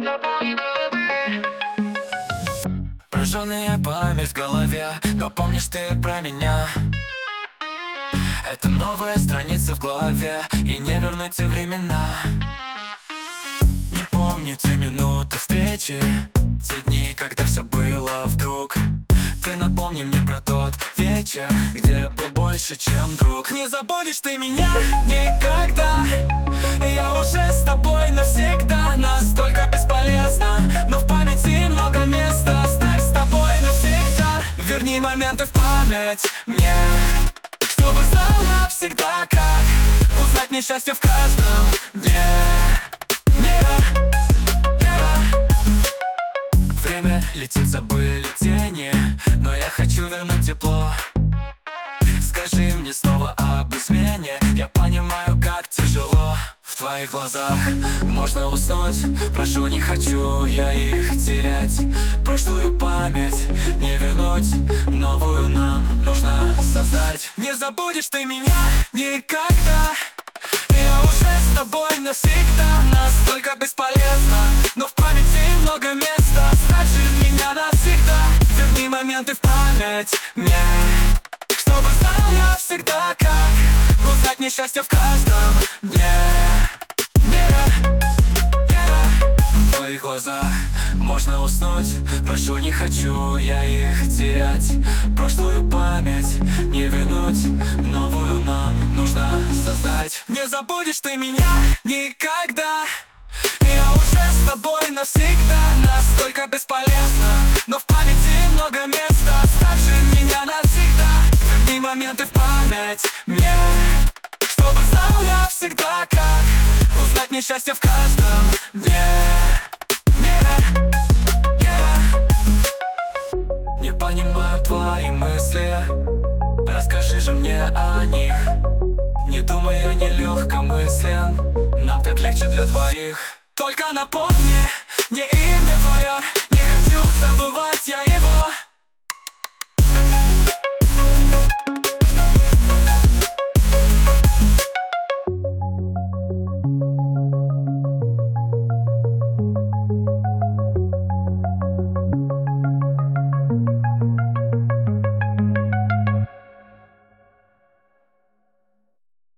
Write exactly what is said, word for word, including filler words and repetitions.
Прожженная память в голове, но помнишь ты про меня? Это новая страница в голове, и не вернуть те времена. Не помню те минуты встречи, те дни, когда все было вдруг. Ты напомни мне про тот вечер, где был больше, чем друг. Не забудешь ты меня никогда, я уже с тобой навсегда. Настолько бесполезно, но в памяти много места. Оставь с тобой навсегда, верни моменты в память мне, чтобы знал навсегда, как узнать несчастье в каждом дне. Время летит, забыли тени, но я хочу вернуть тепло. Скажи мне снова об измене, я понимаю, как тяжело. В твоих глазах можно уснуть, прошу, не хочу я их терять. Прошлую память не вернуть, новую нам нужно создать. Не забудешь ты меня никогда, я уже с тобой навсегда. Настолько бесполезно, но в памяти много места. Оставь же меня навсегда, верни моменты в память мне, чтобы знал я всегда, как узнать несчастье в каждом дне. В твоих глазах можно уснуть, прошу, не хочу я их терять. Прошлую память не вернуть, новую нам нужно создать. Не забудешь ты меня никогда, я уже с тобой навсегда. Настолько бесполезно, но в памяти много места. Оставь же меня навсегда, верни моменты в память мне, чтобы знал я всегда, как узнать несчастье в каждом дне. Не понимаю твои мысли, расскажи же мне о них. Не думай, я не легкомыслен, нам так легче для двоих. Только напомни, не имя твое, не хочу забывать.